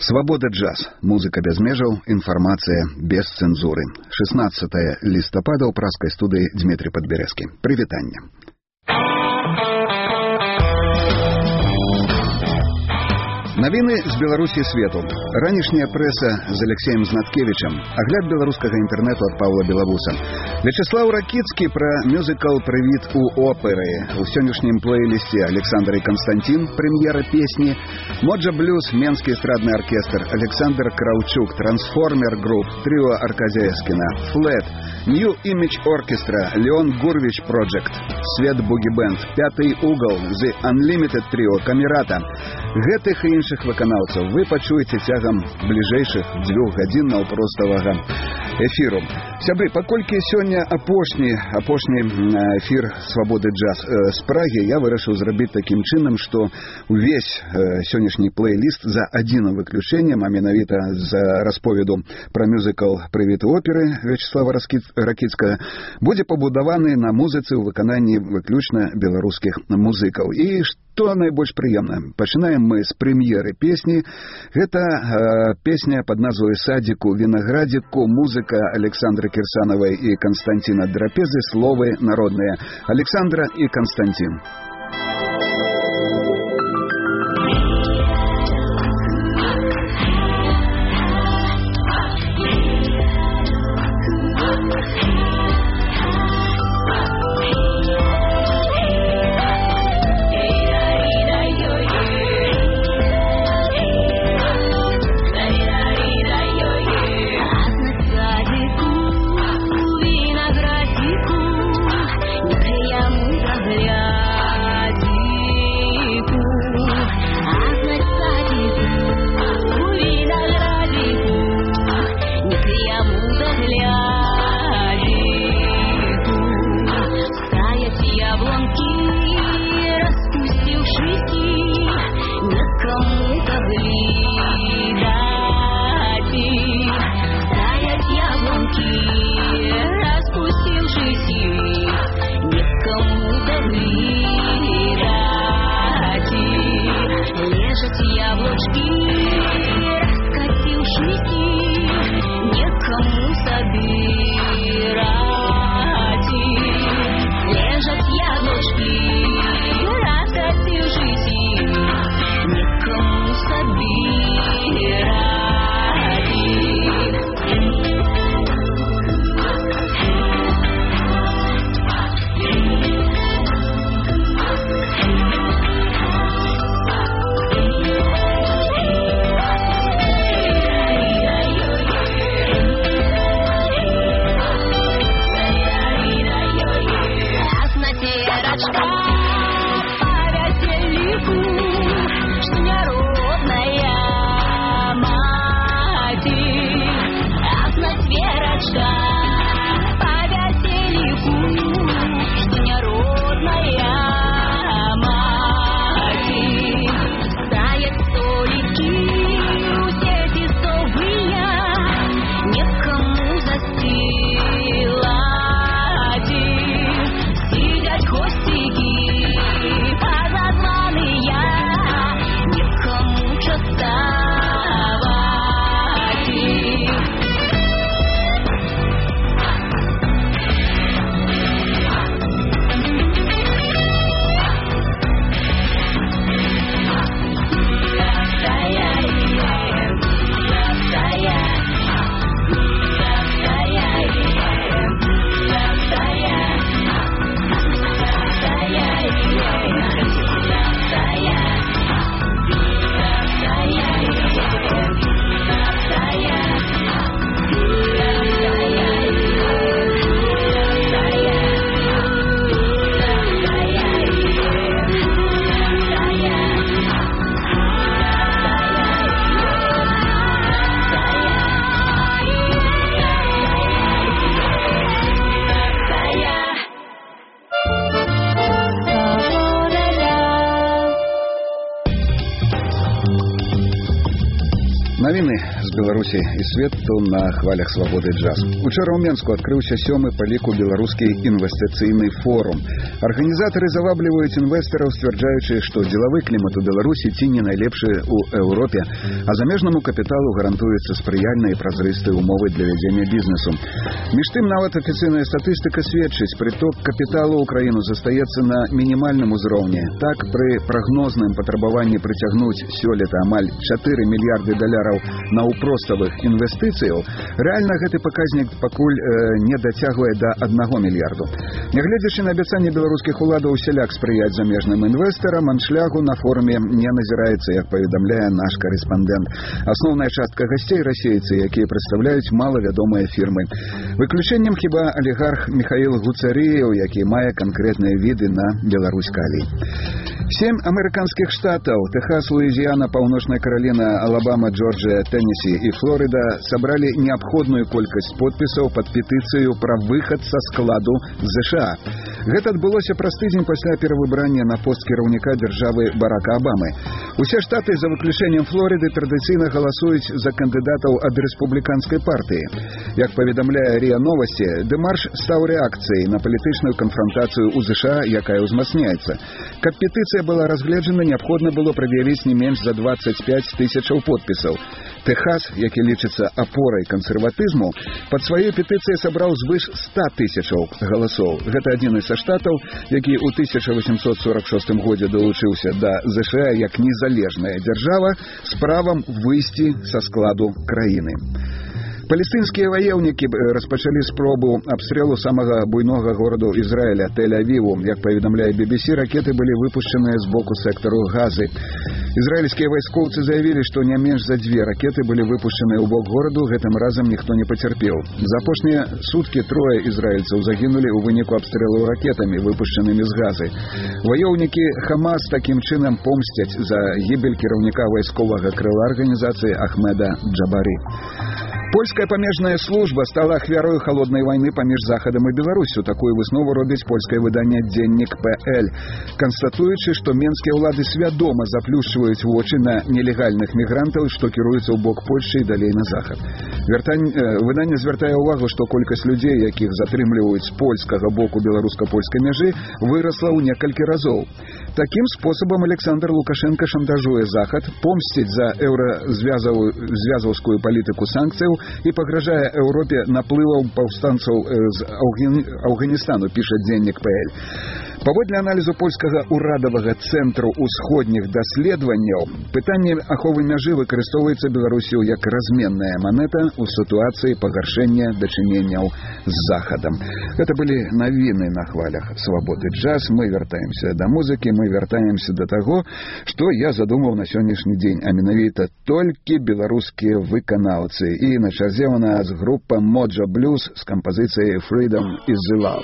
Свобода джаз. Музыка без межаў, інфармацыя без цэнзуры. 16 лістапада ў праскай студыі Дмітрий Падбярэзкі. Прывітанне. Навіны з Беларусі свету. Ранішняя прэса з Алексеем Знаткевічам. Агляд беларускага інтэрнэту ад Павла Белавуса. Вячеслав Ракіцкі пра мюзікл «Прывіт у оперы». У сённяшнім плейлісце Александр и Константин, прэм'ера песні. Моджа Блюз, Менскі эстрадны аркестр, Александр Кравчук, Трансформер Груп, тріо Аркадія Эскіна, Флет, New Image Orchestra, Леон Гурвич Project, Свет Буги Бенд, Пятый угол, The Unlimited Trio, Камерата. Гэтых і іншых выканаўцаў вы пачуеце цягам бліжэйшых 2 гадзін наўпроставага эфіру. Сябры, паколькі сёння апошні эфір «Свободы джаз» з Прагі, я вырашыў зрабіць такім чынам, што увесь сённяшні плейліст за адзіным выключэннем, а менавіта з расповеду пра мюзікл «Прывіт у оперы» Вячеслава Ракіцкага, будзе пабудаваны на музыцы ў выкананні выключна беларускіх музыкаў. І што найбольш прыемна, пачынаем мы з прэм'еры песні. Гэта песня пад назвай «Садику виноградику», музыка Александры Кирсановой и Константина Драпезы, словы народные. Александра и Константин. Я Навіны з Беларусі і свету на хвалях свабоды джаз. Учора ў Менску адкрыўся 7-й па ліку беларускі інвестыцыйны форум. Арганізатары завабліваюць інвестараў, сцвярджаючы, што дзелавы клімат у Беларусі ці не найлепшы ў Еўропе, а замежнаму капіталу гарантуюцца спрыяльныя і празрыстыя умовы для вядзення бізнесу. Між тым, нават афіцыйная статыстыка сведчыць, прыток капіталу ў краіну застаецца на мінімальным узроўні. Так, пры прагнозным патрабаванні прыцягнуць сёлета амаль 4 мільярды даляраў наўпроставых інвестыцыяў, рэальна гэты паказнік пакуль не дацягвае да 1 мільярду. Нягледзячы на абяцанне беларускіх уладаў усяляк спрыяць замежным інвестарам, аншлягу на форуме не назіраецца, як паведамляе наш карэспандэнт. Асноўная частка гасцей расейцы, якія прадстаўляюць малавядомыя фірмы. Выключэннем хіба алігарх Михаил Гуцарыеў, які мае канкрэтныя віды на Беларусь калій. 7 амерыканскіх штатаў – Тэхас, Луізіяна, Паўночная Караліна, Алабама, Джорджия, Теннесси и Флорида собрали необходную колькасць подпісаў пад петыцыю пра выхад са складу ЗША. Гэта адбылося праз тыдзень пасля перавыбрання на пост кіраўніка дзяржавы Барака Абамы. Усе штаты, за выключэннем Флориды, традыцыйна галасуюць за кандыдатаў ад рэспубліканскай партыі. Як паведамляе РИА Новости, дэмарш стаў рэакцыяй на палітычную канфрантацыю ў ЗША, якая ўзмацняецца. Каб петыцыя была разгледжана, неабходна было прад'явіць не менш за 25 тысячаў подпісаў. Тэхас, які лічыцца апорай кансерватызму, пад сваёй петыцыяй сабраў звыш 100 тысячаў галасоў. Гэта адзіны са штатаў, які ў 1846 годзе далучыўся да ЗША як незалежная дзяржава з правам выйсці са складу краіны. Палестынскія ваеўнікі распачалі спробу абстрэлу самага буйнога гораду Ізраіля, Тель-Авіву. Як паведамляе BBC, ракеты былі выпушчаныя з боку сектару Газы. Ізраільскія вайскоўцы заявілі, што не менш за 2 ракеты былі выпушчаныя ў бок гораду, гэтым разам ніхто не пацярпеў. За апошнія суткі 3 ізраільцаў загінулі ў выніку абстрэлу ракетамі, выпушчанымі з Газы. Ваёўнікі Хамас такім чынам помсцяць за гібель кіраўніка вайсковага крыла арганізацыі Ахмеда Джабары. Польская памежная служба стала ахвярою холодной войны паміж Захадам і Беларусю. Такую выснову робіць польскае выданне «Дзеннік ПЛ», канстатуючы, што менскія ўлады свядома заплюшчваюць вочы на нелегальных мігрантаў, што кіруюцца ў бок Польшчы і далей на захад. Выданне звяртае ўвагу, што колькасць людзей, якіх затрымліваюць з польскага боку беларуска-польскай мяжы, вырасла ў некалькі разоў. Такім спосабам Александр Лукашенко шантажуе Захад, помсціць за еўразвязаўскую палітыку санкцыяў і пагражае Еўропе наплывам паўстанцаў з Афганістану, піша «Дзеннік ПЛ». Паводле аналізу польскага ўрадавага цэнтру ўсходніх даследаванняў, пытанне аховы мяжы выкарыстоўваецца Беларусю як разменная манета ў сітуацыі пагаршэння дачыненняў з Захадам. Гэта былі навіны на хвалях свабоды джаз. Мы вяртаемся да музыкі, мы вяртаемся да таго, што я задумаў на сённяшні дзень, а менавіта толькі беларускія выканаўцы. І на чарзе у нас група Mojo Blues з кампазіцыяй «Freedom is the Love».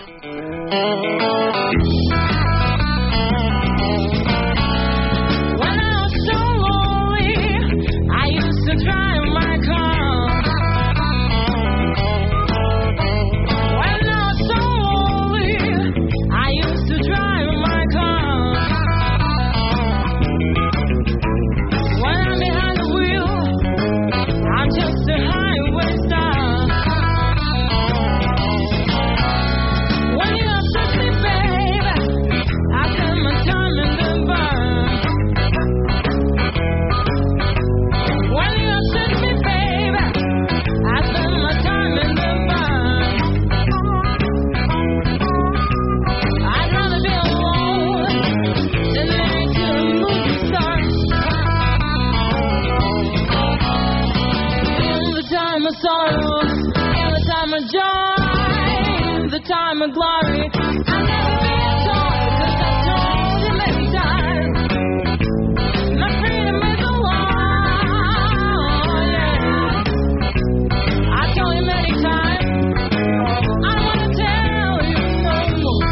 Time of glory, I never been told, 'cause I told you many times, my freedom is a lie, yeah. I told you many times, I wanna tell you no more.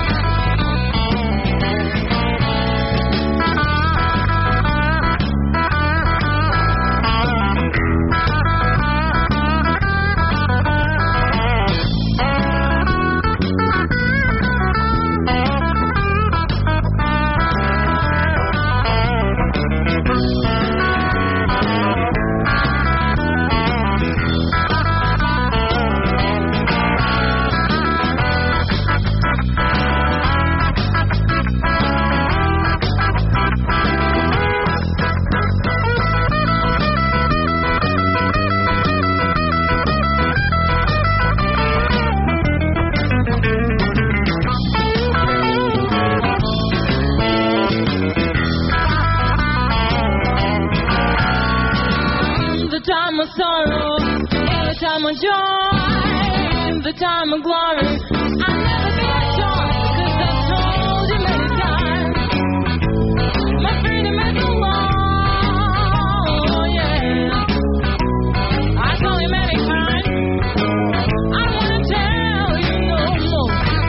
joy, the time of glory. I'll never be a joy, 'cause I've told you many times. My freedom is a law, yeah. I told you many times. I wanna tell you no more.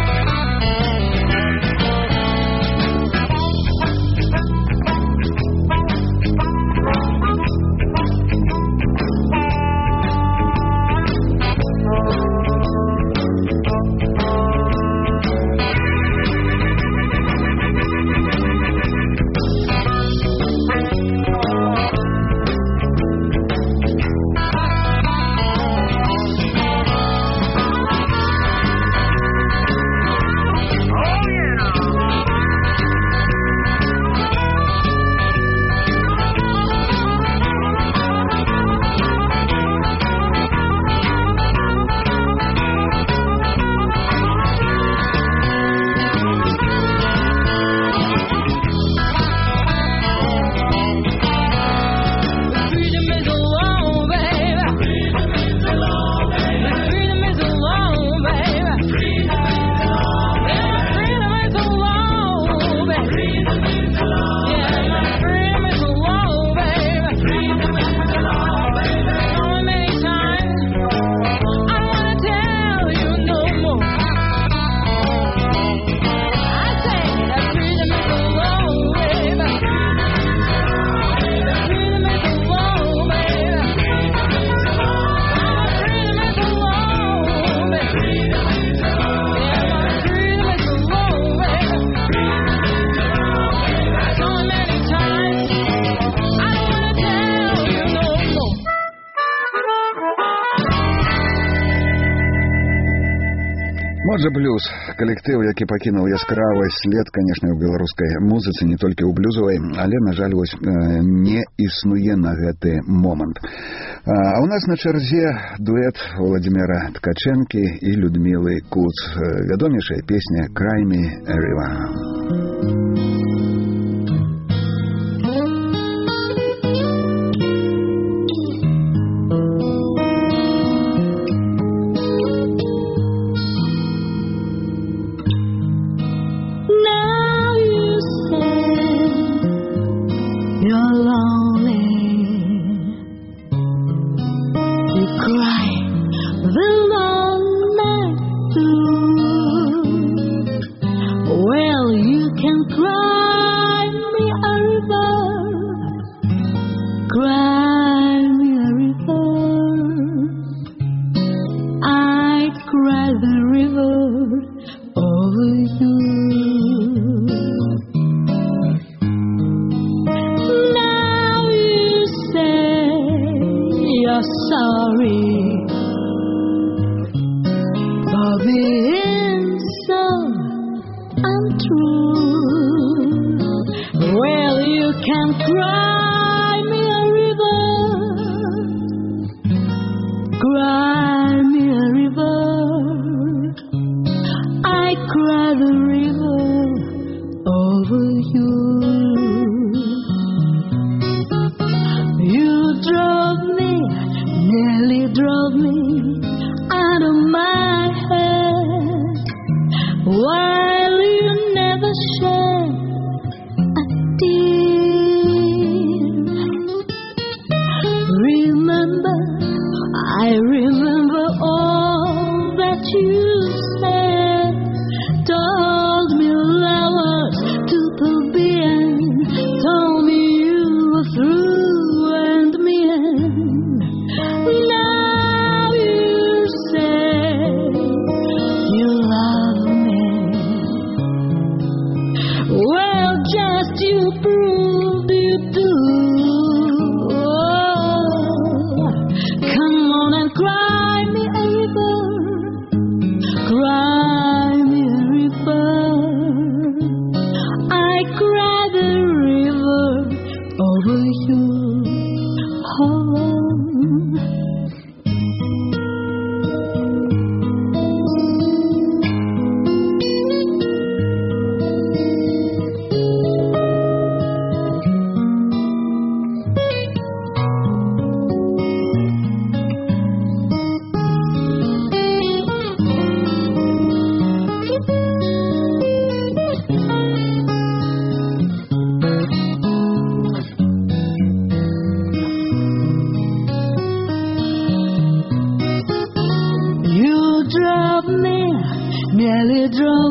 Моджа Блюз, калектыў, які пакінуў яскравы след, канешне, у беларускай музыцы, не толькі ў блюзавай, але, на жаль, вось не існуе на гэты момант. А у нас на чарзе дуэт Владимира Ткаченкі і Людмілы Куц. Вядомейшая песня «Cry Me a River». You love me.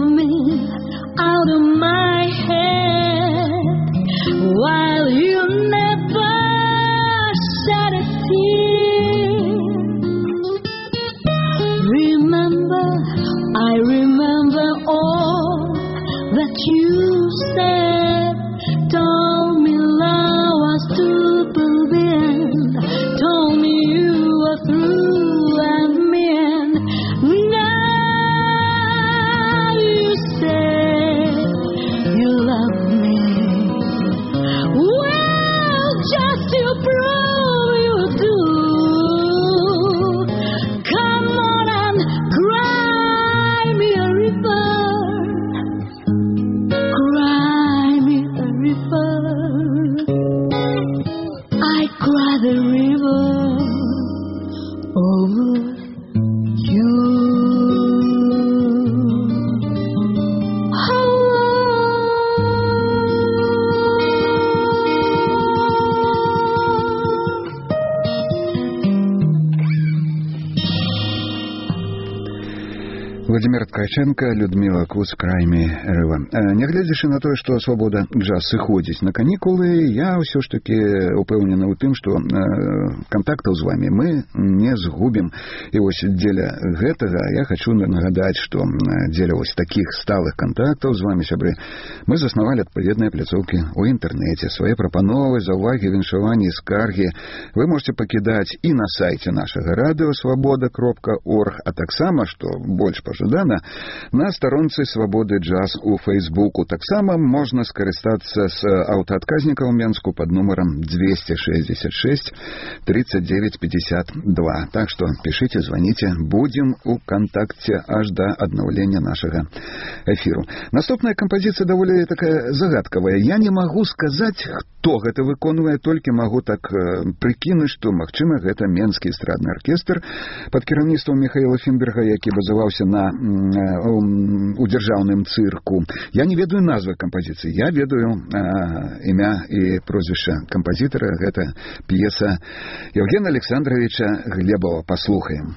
me out of my head while you never shed a tear. Remember, I remember all that you said. Told me love was to the end. Told me you were through and men. Now you say you love me. Well, just to prove you do, come on and cry me a river. Cry me a river. I cry the river over you. Владимир Ткаченко, Людмила Куц, «Крайми рыва». Нягледзячы на тое, што свабода джаз сыходзіць на канікулы, я ўсё ж такі упэўнены ў тым, што кантактаў з вамі мы не згубім. І вось дзеля гэтага я хачу нагадаць, што дзеля вось такіх сталых кантактаў з вамі, сябры, мы заснавалі адпаведныя пляцоўкі ў інтэрнэце. Свае прапановы, заўвагі, віншаванні, скаргі вы можете пакідаць і на сайце нашага радыё свабода.орг, а таксама, што больш пажадана, на старонцы «Свабоды джаз» у Фейсбуку. Таксама можна скарыстацца з аўтаадказніка ў Менску пад нумарам 266 39 52. Так што пішыце, званіце, будзем у кантакце аж да аднаўлення нашага эфіру. Наступная кампазіцыя даволі такая загадкавая. Я не магу сказаць, хто гэта выконвае, толькі магу так прыкінуць, што, магчыма, гэта Менскі эстрадны аркестр пад кіраўніцтвам Михаила Фінберга, які базаваўся у дзяржаўным цырку. Я не ведаю назвы кампазіцыі, я ведаю імя і прозвішча кампазітара. Гэта п'еса Евгена Александровича Глебова. Паслухаем.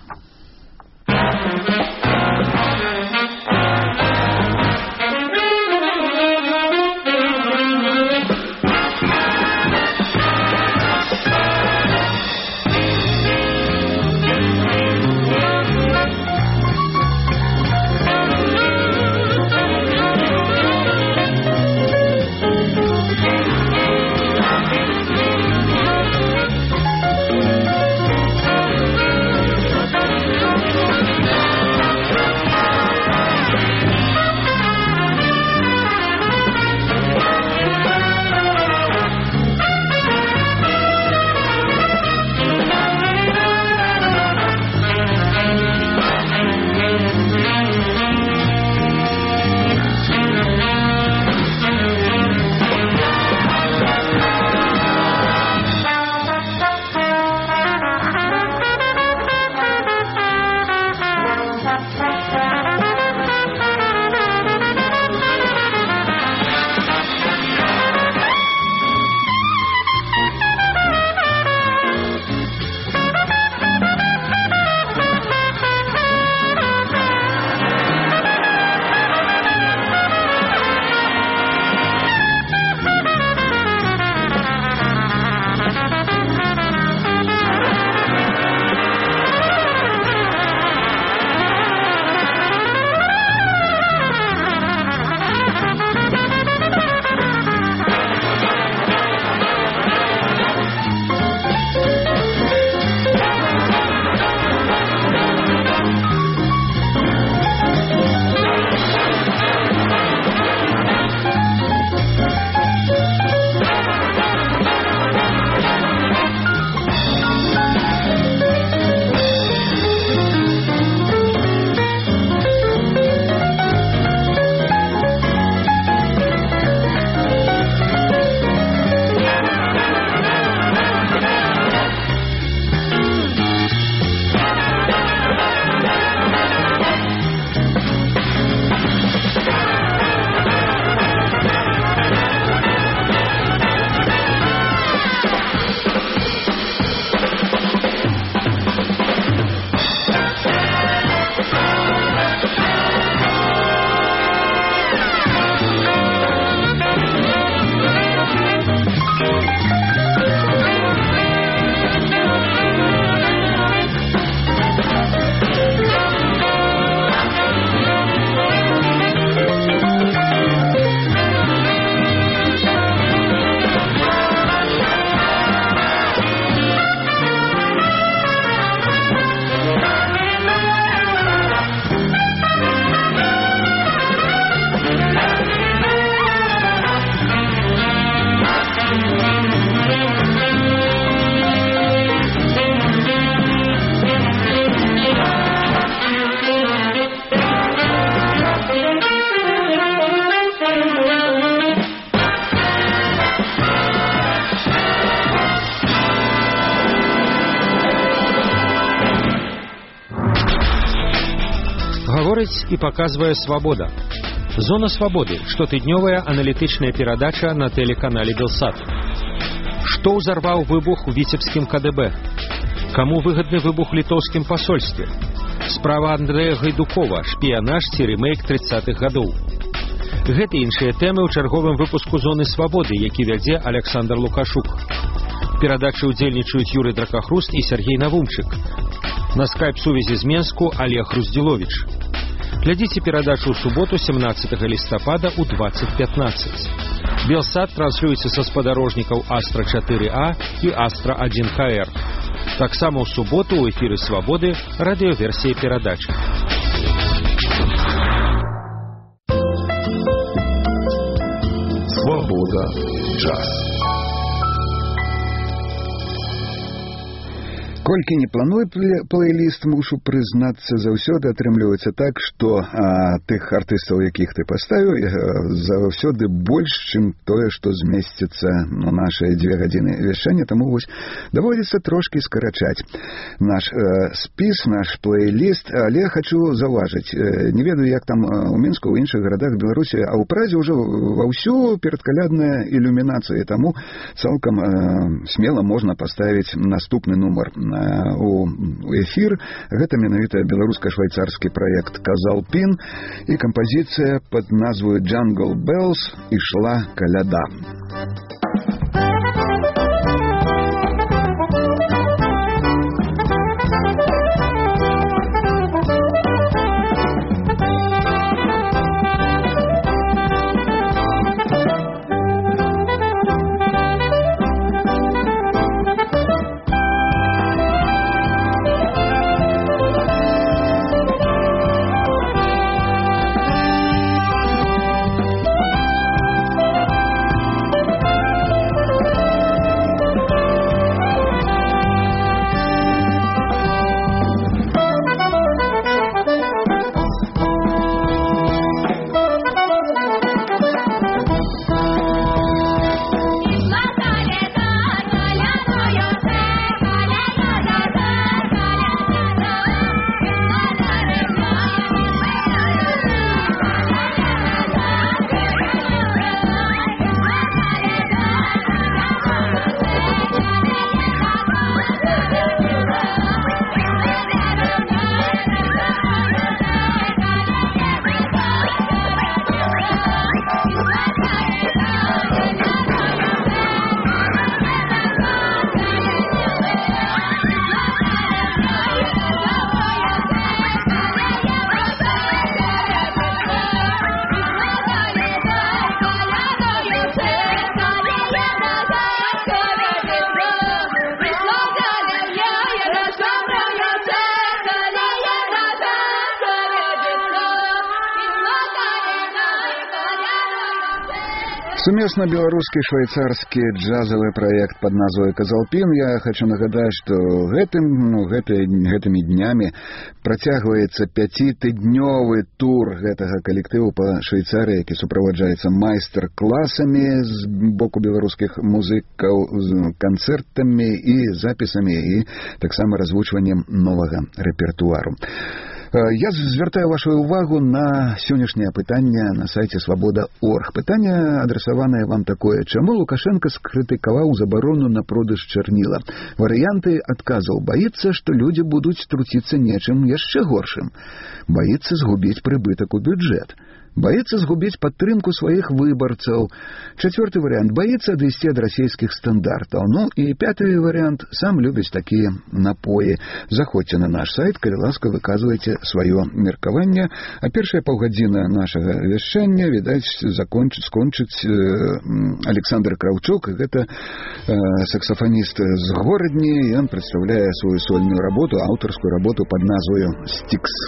Гаворыць і паказвае «Свабода». «Зона свабоды» – штотыднёвая аналітычная перадача на тэлеканале «Белсат». Што ўзарваў выбух у віцебскім КДБ? Каму выгадны выбух у літоўскім пасольстве? Справа Андрэя Гайдукова, шпіянаж ці рэмейк 30-х гадоў. Гэты іншыя тэмы ў чарговым выпуску «Зоны свабоды», які вядзе Александр Лукашук. Перадачы ўдзельнічаюць Юрый Дракахруст і Сергей Навумчык. На скайп-сувязі з Менску Олег Руздзіловіч. Глядзіце перадачу ў суботу 17 лістапада ў 20:15. Белсат транслюецца са спадарожнікаў Астра 4А і Астра 1КР. Таксама ў суботу ў эфіры «Свабоды» радыёверсія перадачы. Свобода. Джаз. Колькі не планую плейліст, мушу прызнацца, заўсёды атрымліваецца так, што тых артыстаў, якіх ты паставіў, заўсёды больш, чым тое, што змесціцца на нашыя 2 гадзіны вяшчання, таму вось даводзіцца трошкі скарачаць наш спіс, наш плейліст, але хачу заўважыць, не ведаю, як там у Мінску, у іншых гарадах Беларусі, а ў Празе ўжо ваўсю перадкалядная ілюмінацыя, таму цалкам смела можна паставіць наступны нумар у эфір. Гэта менавіта беларуска-швайцарскі праект «Казалпін» і кампазіцыя пад назваю «Jungle Bells» «Ішла каляда». Сумесна беларускі швайцарскі джазавы праект пад назвай «Казалпін». Я хочу нагадаць, што гэтымі днямі працягваецца 5-тыднёвы тур гэтага калектыву па Швейцарыі, які суправаджаецца майстар-класамі з боку беларускіх музыкаў, з канцэртамі і запісамі і таксама развучваннем новага рэпертуару. Я звяртаю вашу увагу на сённяшняе пытанне на сайце «Свабода.орг». Пытанне адрасаванае вам такое: чаму Лукашенко скрытыкаваў забарону на продаж чарніла? Варыянты адказаў: баіцца, што людзі будуць труціцца нечым яшчэ горшым, баіцца згубіць прыбытак у бюджэт, баіцца згубіць падтрымку сваіх выбарцаў. 4-й варыянт: баіцца адысці ад расійскіх стандартаў. Ну і 5-й варыянт: сам любіць такія напоі. Заходзьце на наш сайт, калі ласка, выказвайце сваё меркаванне. А першая паўгадзіна нашага вяшчання, відаць, скончыць Александр Краўчук. Гэта саксафаніст з Горадні. Ён прадстаўляе сваю сольную работу, аўтарскую работу пад назваю «Стикс».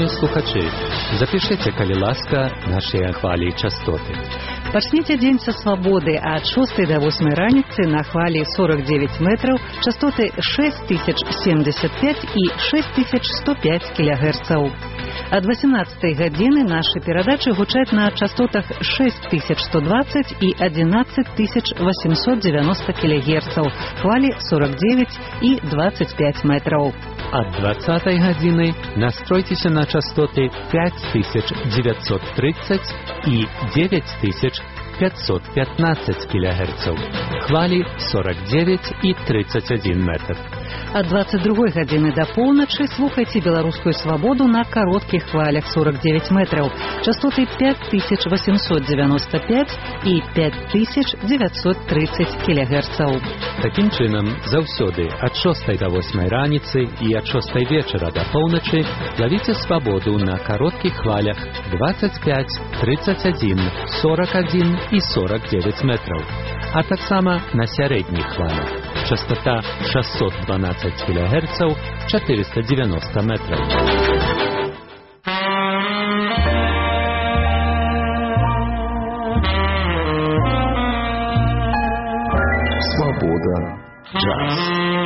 шановні слухачі, запишите, калі ласка, наші хвалі і частоти. Пачніце дзень са свабоды ад 6 до 8 раніцы на хвалі 49 метраў, частоты 6075 і 6105 кГц. Ад 18 гадзіны нашы перадачы гучаць на частотах 6120 і 11890 кГц, хвалі 49 і 25 метраў. Ад 20 гадзіны настройцеся на частоты 5930 і 9515 кГц, хвалі 49 і 31 метр. Ад 22 гадзіны да поўначы слухайце беларускую свабоду на кароткіх хвалях 49 метраў, частоты 5895 і 5930 кГц. Такім чынам, заўсёды ад 6 до 8 раніцы і ад 6 вечара да поўначы лавіце свабоду на кароткіх хвалях 25, 31, 41 і 49 метраў, а таксама на сярэдніх хвалях. Частота 612 кГц, 490 метров. Свобода. Джаз.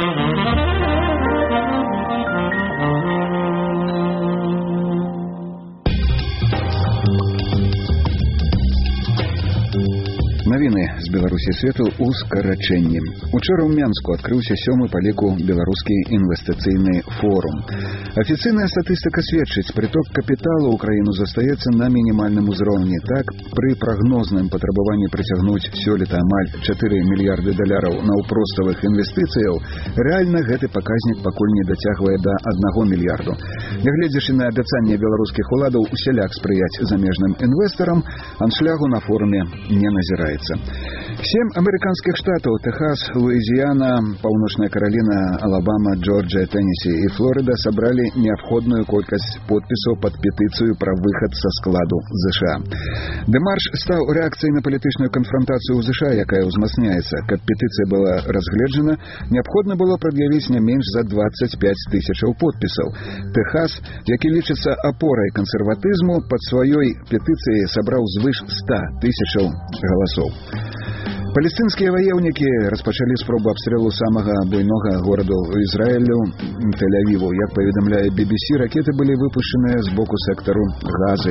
Навіны з Беларусі свету ў скарачэнні. Учора ў Мянску адкрыўся 7-й па ліку беларускі інвестыцыйны форум. Афіцыйная статыстыка сведчыць, прыток капіталу ў краіну застаецца на мінімальным узроўні. Так, пры прагнозным патрабаванні прыцягнуць сёлета амаль 4 мільярды даляраў наўпроставых інвестыцыяў, рэальна гэты паказнік пакуль не дацягвае да 1 мільярду. Нягледзячы на абяцанне беларускіх уладаў усяляк спрыяць замежным інвестарам, аншлягу на форуме не назіраецца. 7 амерыканскіх штатаў – Тэхас, Луізіяна, Паўночная Караліна, Алабама, Джорджия, Теннесі і Флорида – сабралі неабходную колькасць подпісаў пад петыцыю пра выхад са складу ЗША. Дэмарш стаў рэакцыяй на палітычную канфрантацыю ў ЗША, якая ўзмацняецца. Каб петыцыя была разгледжана, неабходна было прад'явіць не менш за 25 тысячаў подпісаў. Тэхас, які лічыцца апорай кансерватызму, пад сваёй петыцыяй сабраў звыш 100 тысячаў галасоў. Палестынскія ваеўнікі распачалі спробу абстрэлу самага буйнога гораду Ізраілю Тель-Авіву. Як паведамляе BBC, ракеты былі выпушчаныя з боку сектару Газы.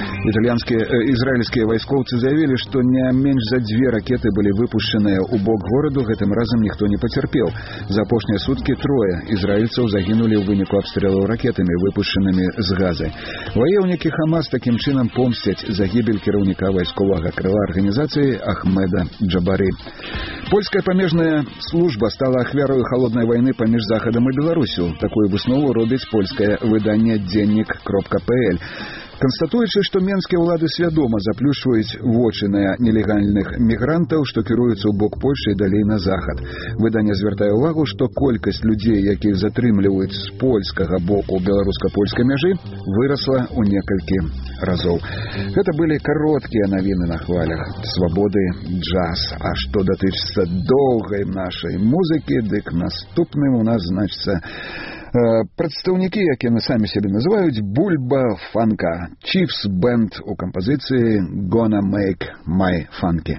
Ізраільскія вайскоўцы заявілі, што не менш за 2 ракеты былі выпушчаныя ў бок гораду, гэтым разам ніхто не пацярпеў. За апошнія суткі 3 ізраільцаў загінулі ў выніку абстрэлаў ракетамі, выпушчанымі з Газы. Ваеўнікі Хамас такім чынам помсцяць загібель кіраўніка вайсковага крыла арганізацыі Ахмеда Джабары. Польская памежная служба стала ахвярою халоднай вайны паміж Захадам і Беларусю. Такую выснову робіць польскае выданне Дзеннік.пл. Канстатуючы, што менскія ўлады свядома заплюшваюць вочы на нелегальных мігрантаў, што кіруюцца ў бок Польшы і далей на захад. Выданне звяртае ўвагу, што колькасць людзей, якіх затрымліваюць з польскага боку беларуска-польскай мяжы, вырасла ў некалькі разоў. Гэта былі кароткія навіны на хвалях свабоды джаз. А што датычыцца доўгай нашай музыкі, дык наступным у нас значыцца прадстаўнікі, якія на самі сябе называюць бульба фанка. Chiefs Band у кампазіцыі Gonna Make My Funky.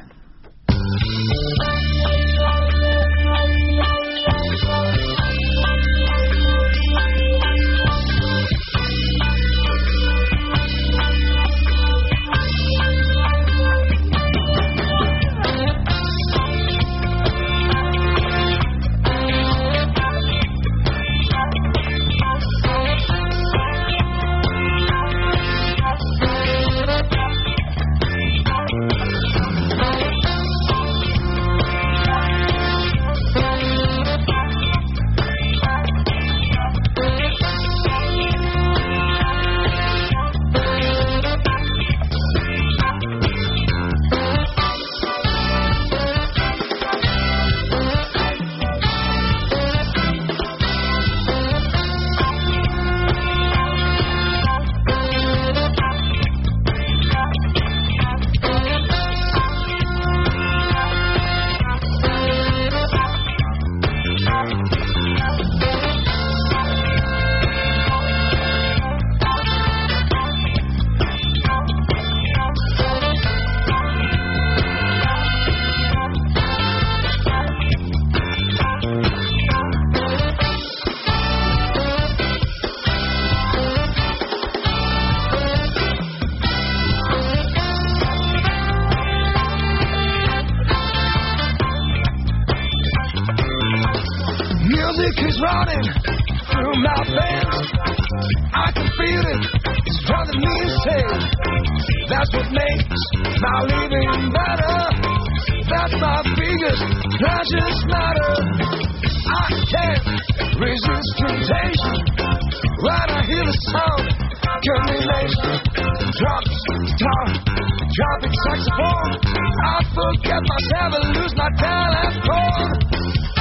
is running through my veins. I can feel it, it's driving me insane. That's what makes my living better. That's my biggest pleasures matter. I can't resist temptation when I hear the sound combination. Drums, guitar, dropping saxophone. I forget myself and lose my telephone.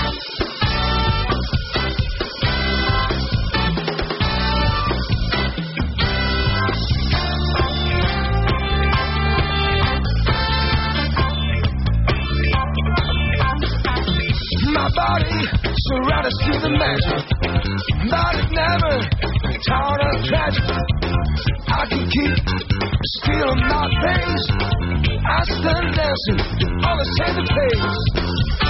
My body surrounded to the measure, but it never taught a tragedy. I can keep still on my pace. I stand dancing on the same pace.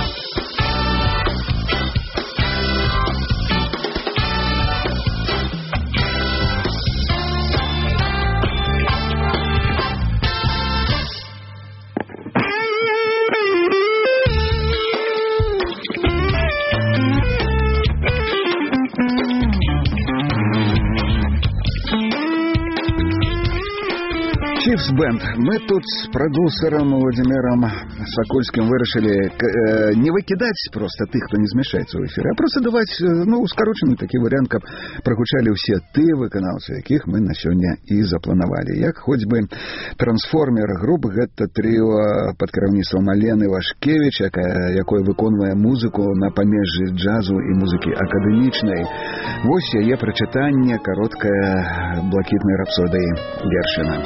Chiefs Band. Мы тут с продюсером Владимиром Сокольским вырашили не выкидаць просто тых, хто не змяшаецца ў эфіры, а просто даваць скарочаны такі варыянт, каб прагучалі ўсе тыя выканаўцы, якіх мы на сёння і запланавалі. Як хоць бы трансформер груп, гэта трыо пад кіраўніцтвам Алены Вашкевіч, якое выконвае музыку на памежжы джазу і музыкі акадэмічнай. Вось яе прачытанне кароткае блакітнай рапсодыі Гершвіна.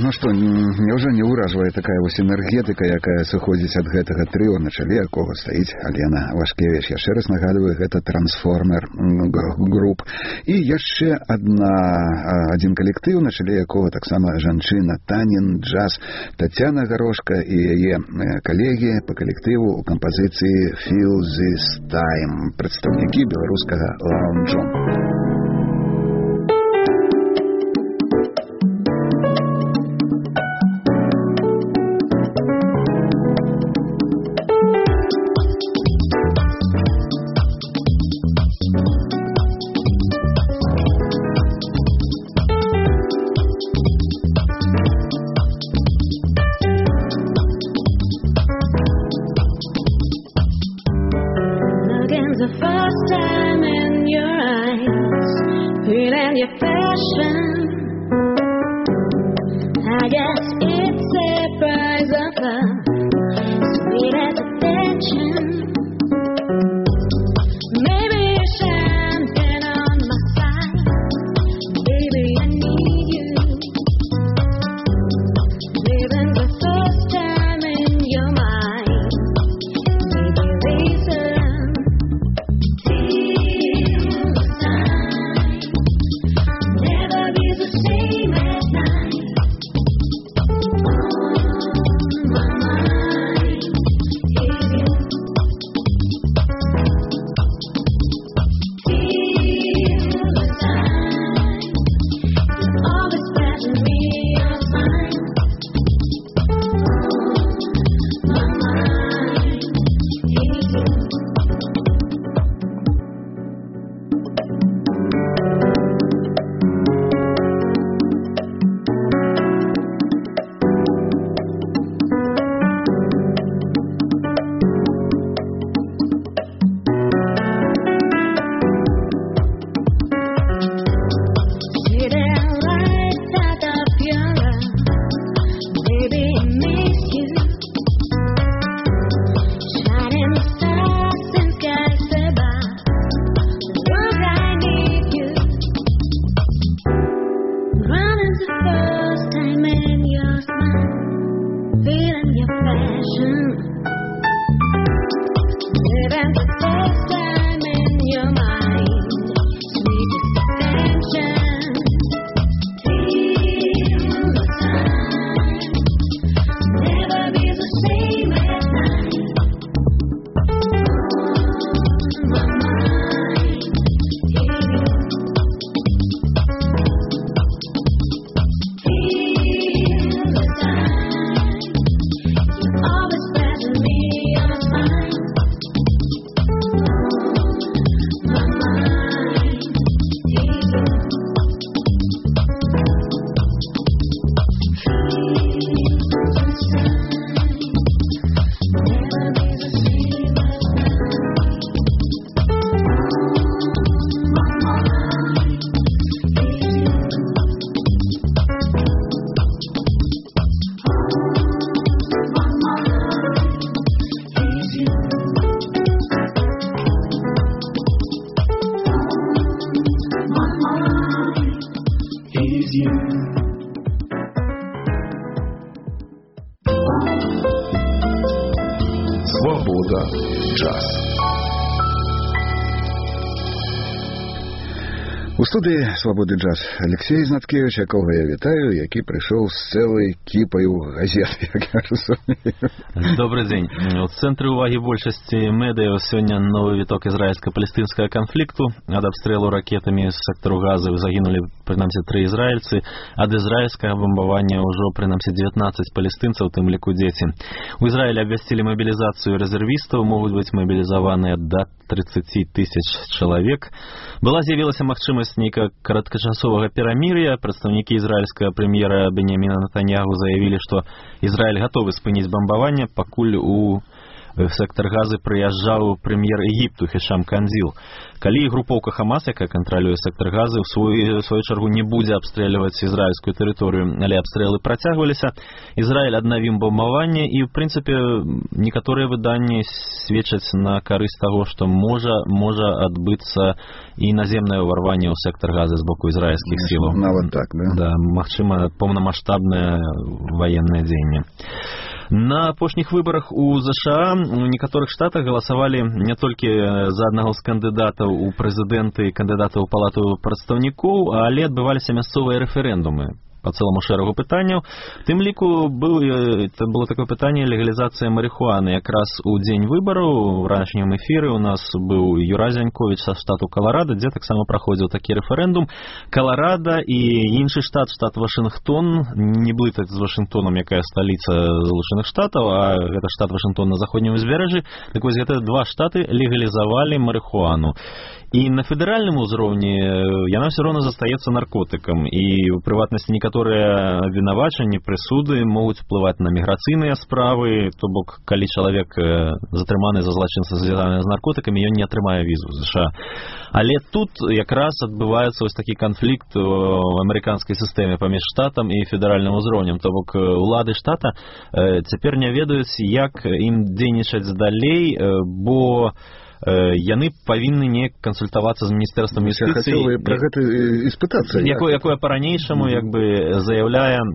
Ну што, няўжо не ўражвае такая вось энергетыка, якая сыходзіць ад гэтага трыо, на чале якога стаіць Алена Вашкевіч. Яшчэ раз нагадваю, гэта Трансформер груп. І яшчэ адзін калектыў, на чале якога таксама жанчына Танін Джаз, Тацяна Гарошка і яе калегі па калектыву у кампазіцыі Feel This Time, прадстаўнікі беларускага лаунжу. The first time in your eyes, feeling your passion. I guess it's a prize of love, sweet as attention. Maybe you're champagne on my side, baby I need you. Living the first time in your mind, maybe reason. Свобода джаз. У студыі «Свободы джаз» Алексей Знаткевич, якога я вітаю, які прыйшоў з цэлай кіпаю газет, як я разумею. Добрый дзень. У цэнтры ўвагі большасці медыяў сёння новы віток ізраільска-палестынскага канфлікту. Ад абстрэлу ракетамі з сектару Газы загінулі, прынамсі, 3 ізраільцы. Ад ізраільскага бамбавання ўжо, прынамсі, 19 палестынцаў, тым ліку дзеці. У Ізраілі абвясцілі мабілізацыю рэзервістаў, могуць быць мабілізаваныя да 30 тысяч чалавек. Была з'явілася магчымасць нейкага кароткачасовага перамір'я. Прадстаўнікі ізраільскага прэм'ера Беньяміна Нетаньяху заявілі, што Ізраіль гатовы спыніць бамбаванне, пакуль у в сектар Газы прыязджаў прэм'ер Егіпту Хішам Кандзіл. Калі групоўка Хамас, якая кантралюе сектар Газы, у сваю чаргу не будзе абстрэльваць ізраільскую тэрыторыю, але абстрэлы працягваліся, Ізраіль аднавіў бамбаванне, і, в прынцыпе, некаторыя выданні сведчаць на карысць таго, што можа адбыцца і наземнае ўварванне ў сектар Газы з боку ізраільскіх сілаў. Нават так, да? Да, магчыма, поўнамаштабнае ваеннае дзеянне. На апошніх выбарах у ЗША у некаторых штатах галасавалі не толькі за аднаго з кандыдатаў у прэзідэнты і кандыдатаў у палату прадстаўнікоў, але адбываліся мясцовыя рэферэндумы по цэлому шэрагу пытанняў. Тым ліку было такое пытанне легалізацыя марихуаны. Якраз у дзень выбараў у ранішнім эфіры у нас быў Юрай Зяньковіч са штату Каларада, дзе таксама праходзіў такі рэферэндум. Каларада і іншы штат Вашынгтон, не блытаць з Вашынгтонам, якая сталіца Злучаных Штатаў, а гэта штат Вашынгтон на заходнім узбярэжжы. Так вось, гэта два штаты легалізавалі марихуану. І на федэральным узроўні яна ўсё роўна застаецца наркотыкам, і у прыватнасці некаторыя абвінавачанні, прысуды могуць уплываць на міграцыйныя справы, то бок, калі чалавек затрыманы за злачынства, звязанае з наркотыкамі, ён не атрымае візу з США. Але тут якраз адбываецца ось такі канфлікт у амерыканскай сістэме паміж штатам і федэральным узроўнем, то бок улады штата цяпер не ведаюць, як ім дзейнічаць далей, бо яны павінны неяк кансультавацца з міністэрствам юстыцыі. Я хацеў пра гэта і спытацца. Якое па-ранейшаму як бы заяўляе,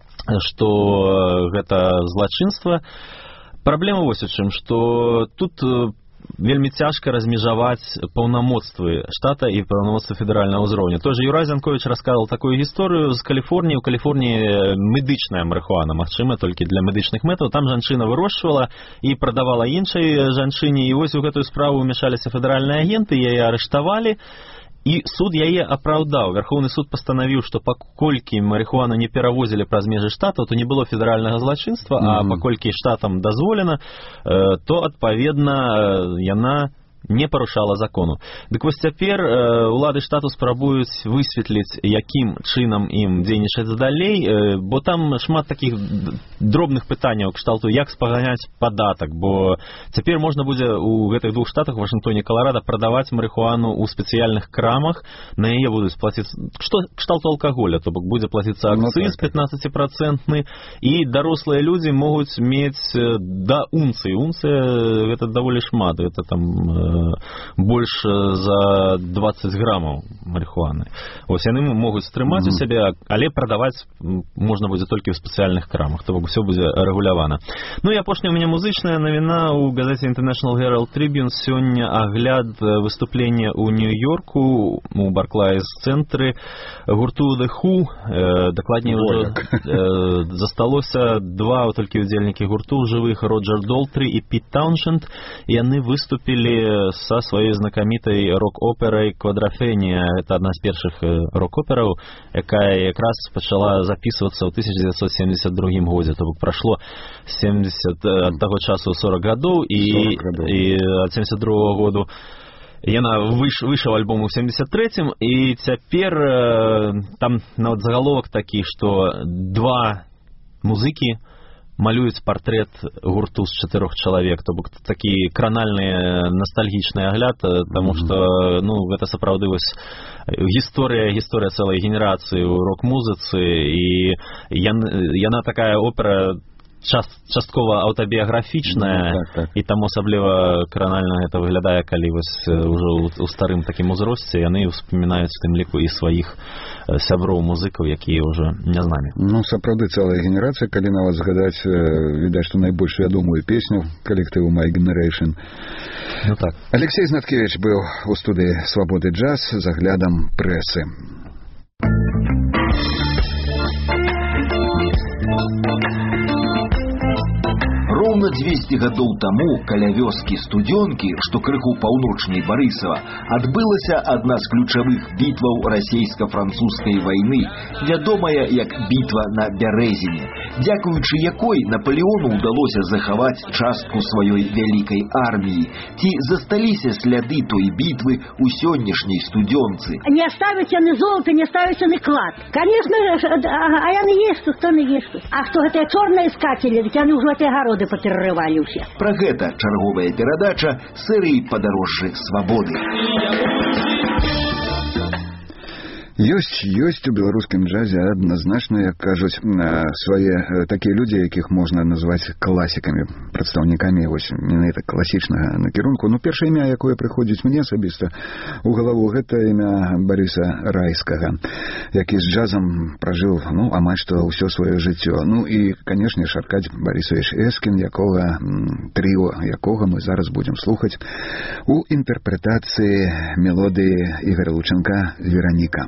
што гэта злачынства. Праблема вось у чым, што тут вельмі цяжка размежаваць паўнамоцтвы штата і паўнамоцтвы федэральнага ўзроўня. Той жа Юрай Зяньковіч расказваў такую гісторыю з Каліфорніі. У Каліфорніі медычная марихуана, магчыма, толькі для медычных мэтаў. Там жанчына вырошчвала і прадавала іншай жанчыне, і вось у гэтую справу ўмяшаліся федэральныя агенты, яе арыштавалі. І суд яе апраўдаў. Вярхоўны суд пастанавіў, што паколькі марихуану не перавозілі праз межы штатаў, то не было федэральнага злачынства, а паколькі штатам дазволена, то, адпаведна, яна не парушала закону. Дык вось цяпер улады штату спрабуюць высветліць, якім чынам ім дзейнічаць далей, бо там шмат такіх дробных пытанняў кшталту, як спаганяць падатак, бо цяпер можна будзе у гэтых двух штатах, Вашынгтоне і Каларада, прадаваць марихуану ў спецыяльных крамах, на яе будуць плаціць кшталту алкаголя, то бок будзе плаціцца акцыз 15%, і дарослыя людзі могуць мець да унцыі. Унцыя гэта даволі шмат, гэта там больш за 20 грамаў марихуаны. Ось яны могуць стрымаць у сябе, але прадаваць можна будзе толькі ў спецыяльных крамах, то бок усё будзе рэгулявана. Ну і апошняя у мяне музычная навіна. У газеце International Herald Tribune сёння агляд выступлення ў Нью-Йорку у Барклайз-цэнтры гурту The Who. Дакладней, ўжо засталося два толькі удзельнікі гурту жывых, Роджер Долтры і Піт Тауншенд. Яны выступілі со сваёй знакамітай рок-операй «Квадрафенія». Это адна з першых рок-операў, якая якраз пачала записывацца ў 1972 годзе. То бок прашло 70 ад таго часу 40 гадоў, і ад 72 году яна выйшаў альбом у 73-м, і цяпер там нават загаловак такі, што два музыкі малююць партрэт гурту з 4 чалавек. То бок такі кранальны ностальгічны агляд, таму што гэта сапраўды вось гісторыя цэлай генерацыі ў рок-музыцы, і яна такая опера часткова аўтабіяграфічная, і там асабліва кранальна гэта выглядае, калі вось ужо ў старым такім узросце яны ўспамінаюць у тым ліку і сваіх сяброў музыкаў, якія ўжо не з намі. Ну, сапраўды цэлая генерацыя, калі нават згадаць, відаць, што найбольш вядомую песню калектыву My Generation. Ну так. Алексей Знаткевич быў у студыі «Свабоды джаз» з аглядам прэсы. Роўна 200 гадоў таму каля вёскі Студзёнкі, што крыху паўночней Барысава, адбылася адна з ключавых бітваў расейска-французскай вайны, вядомая як бітва на Бярэзіне, дзякуючы якой Напалеону ўдалося захаваць частку сваёй вялікай арміі. Ці засталіся сляды той бітвы ў сённяшняй Студзёнцы? Не ставяць яны золата, не ставяць яны клад. Конечно, а яны есть, хто не есть. А што гэтыя чорныя скацелі, яны ўжо гэтыя гароды патыралі. перарывалі ўсе. Пра гэта чарговая перадача серыі падарожжы свабоды. Ёсць у беларускім джазе адназначна, як кажуць, свае такія людзі, якіх можна назваць класікамі, прадстаўнікамі вось менавіта класічнага накірунку. Ну, першае імя, якое прыходзіць мне асабіста у галаву, гэта імя Барыса Райскага, які з джазам пражыў, амаль што ўсё сваё жыццё. Ну і, канешне ж, Аркадзь Барысавіч Эскін, трыо якога мы зараз будзем слухаць у інтэрпрэтацыі мелодыі Ігоря Лученка «Вераніка».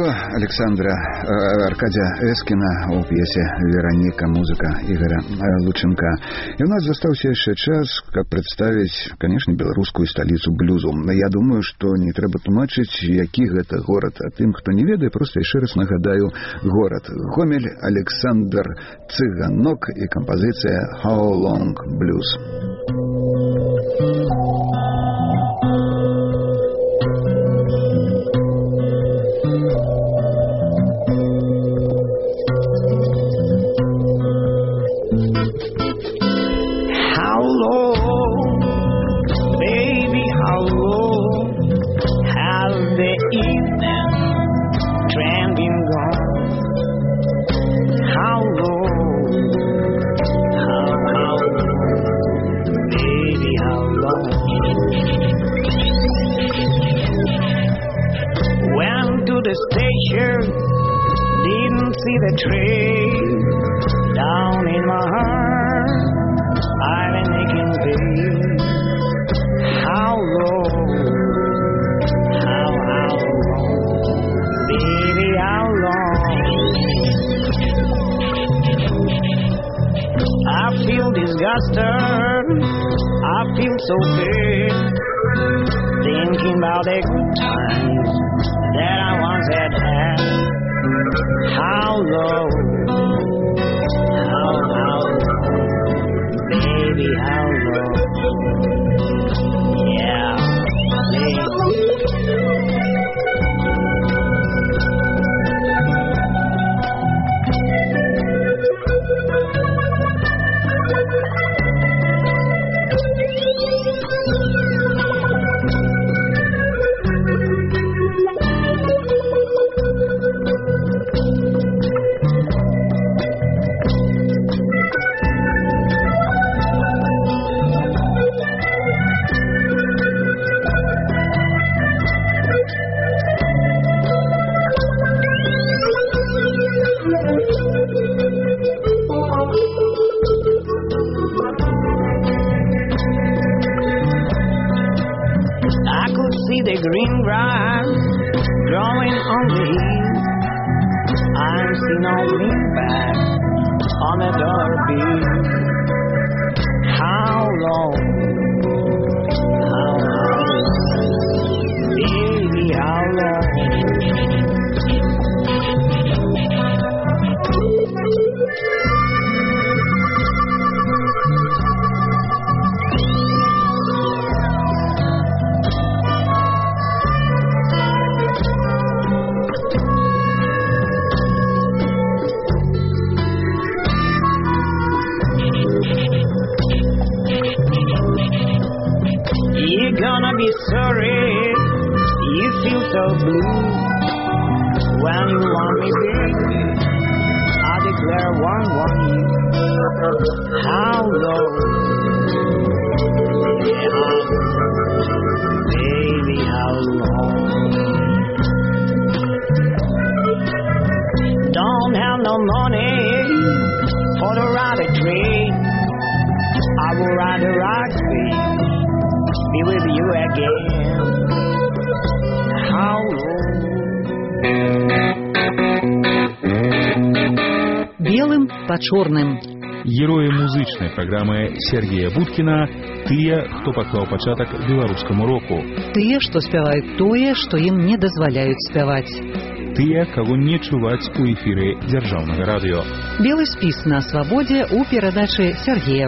Александра Аркадия Эскина у п'есе «Вероніка», музыка Ігоря Лученка. І у нас застаўся яшчэ час, каб прадставіць, канешне, беларускую сталіцу блюзу. Я думаю, што не трэба тлумачыць, які гэта горад. А тым, хто не ведае, проста яшчэ раз нагадаю горад. Гомель, Александр Цыганок і кампазіцыя «How Long Blues». Белым по чорным. Героі музычнай праграмы Сергея Будкіна, тыя, хто паклаў пачатак беларускаму року. Тыя, што спяваюць тое, што ім не дазваляюць спяваць. Тыя, каго не чуваць у эфіры дзяржаўнага радыё. Белы спіс на свабодзе ў перадачы Сергея